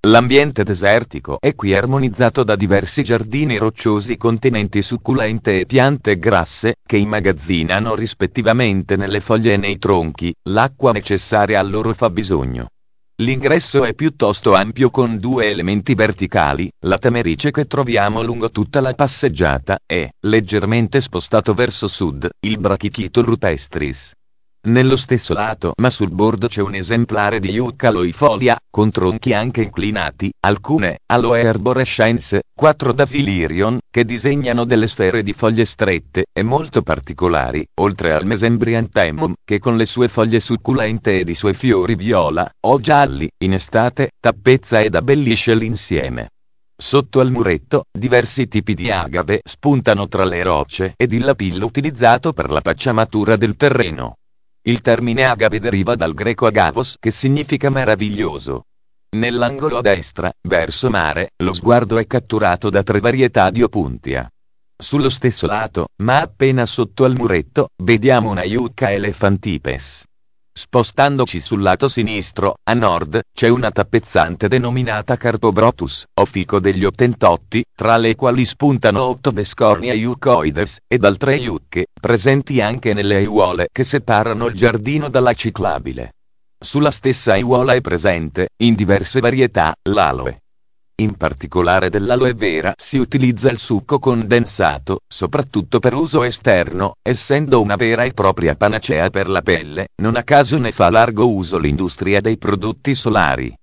L'ambiente desertico è qui armonizzato da diversi giardini rocciosi contenenti succulente e piante grasse, che immagazzinano rispettivamente nelle foglie e nei tronchi l'acqua necessaria al loro fabbisogno. L'ingresso è piuttosto ampio con due elementi verticali, la tamerice che troviamo lungo tutta la passeggiata, e, leggermente spostato verso sud, il Brachychaeto rupestris. Nello stesso lato ma sul bordo c'è un esemplare di Yucca aloifolia, con tronchi anche inclinati, alcune Aloe arborescens, 4 Dasylirion, che disegnano delle sfere di foglie strette e molto particolari, oltre al Mesembryanthemum, che con le sue foglie succulente ed i suoi fiori viola, o gialli, in estate, tappezza ed abbellisce l'insieme. Sotto al muretto, diversi tipi di agave spuntano tra le rocce ed il lapillo utilizzato per la pacciamatura del terreno. Il termine agave deriva dal greco agavos, che significa meraviglioso. Nell'angolo a destra, verso mare, lo sguardo è catturato da 3 varietà di opuntia. Sullo stesso lato, ma appena sotto al muretto, vediamo una Yucca elephantipes. Spostandoci sul lato sinistro, a nord, c'è una tappezzante denominata Carpobrotus, o fico degli Ottentotti, tra le quali spuntano 8 Vescornia yuccoides, ed altre yucche, presenti anche nelle aiuole che separano il giardino dalla ciclabile. Sulla stessa aiuola è presente, in diverse varietà, l'aloe. In particolare dell'aloe vera si utilizza il succo condensato, soprattutto per uso esterno, essendo una vera e propria panacea per la pelle, non a caso ne fa largo uso l'industria dei prodotti solari.